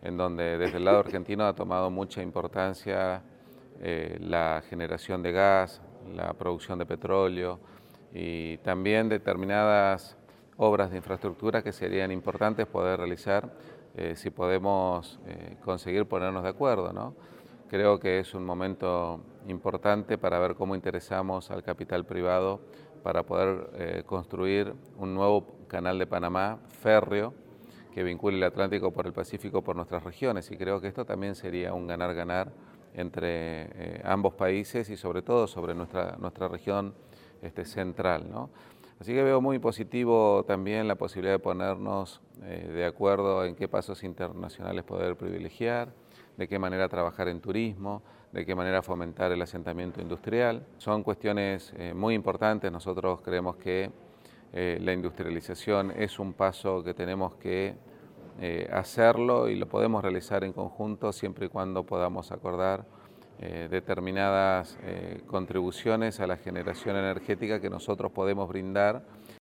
en donde desde el lado argentino ha tomado mucha importancia la generación de gas, la producción de petróleo y también determinadas obras de infraestructura que serían importantes poder realizar si podemos conseguir ponernos de acuerdo, ¿no? Creo que es un momento importante para ver cómo interesamos al capital privado para poder construir un nuevo canal de Panamá férreo que vincule el Atlántico por el Pacífico por nuestras regiones, y creo que esto también sería un ganar-ganar entre ambos países y sobre todo sobre nuestra región central, ¿no? Así que veo muy positivo también la posibilidad de ponernos de acuerdo en qué pasos internacionales poder privilegiar, de qué manera trabajar en turismo, de qué manera fomentar el asentamiento industrial. Son cuestiones muy importantes. Nosotros creemos que la industrialización es un paso que tenemos que hacerlo y lo podemos realizar en conjunto siempre y cuando podamos acordar determinadas contribuciones a la generación energética que nosotros podemos brindar